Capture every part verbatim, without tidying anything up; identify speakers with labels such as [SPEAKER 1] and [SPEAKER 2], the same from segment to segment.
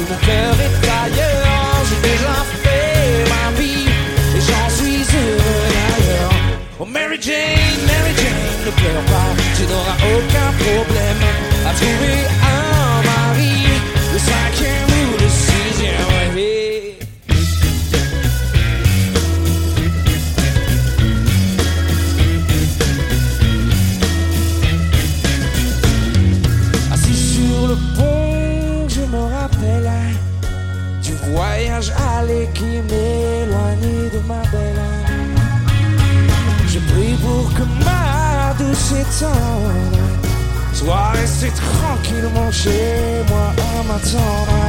[SPEAKER 1] mon cœur est ailleurs. J'ai déjà fait ma vie et j'en suis heureux d'ailleurs. Oh Mary Jane, Mary Jane, ne pleure pas, tu n'auras aucun problème à trouver un mari, le cinquième ou le sixième. Ouais. Assis sur le pont, je me rappelle du voyage aller qui m'éloignait de ma belle. Je prie pour que ma douce étendre soit restée tranquillement chez moi à m'attendre.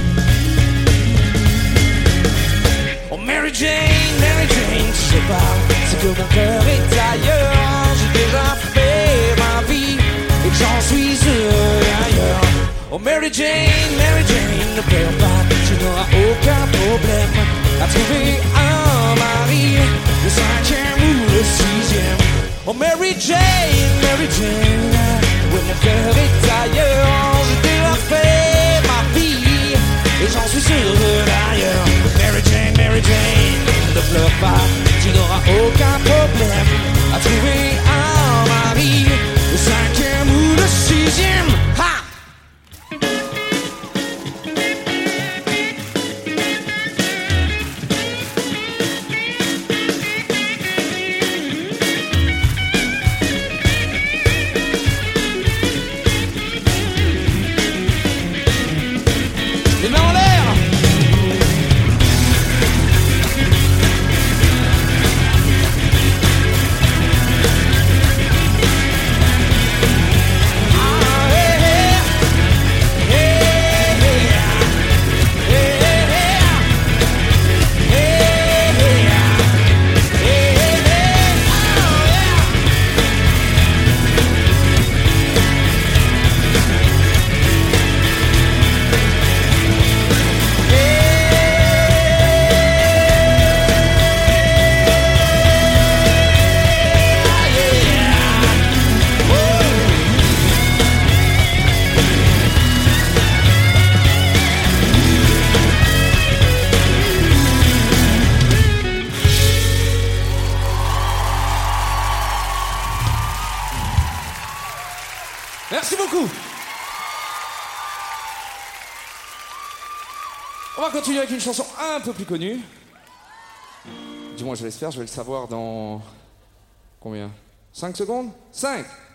[SPEAKER 1] Oh Mary Jane, Mary Jane, si je parle, c'est que mon cœur est ailleurs. J'ai déjà fait ma vie et que j'en suis heureux ailleurs. Oh Mary Jane, Mary Jane, ne pleure pas, tu n'auras aucun problème à trouver un mari, le cinquième ou le sixième. Oh Mary Jane, Mary Jane, oui mon cœur est ailleurs. J'ai déjà fait ma vie et j'en suis heureux d'ailleurs. Mary Jane, Mary Jane, ne pleure pas, tu n'auras aucun problème à trouver un mari, le cinquième ou le sixième. Ha! Merci beaucoup. On va continuer avec une chanson un peu plus connue. Du moins je l'espère, je vais le savoir dans... Combien? cinq secondes? cinq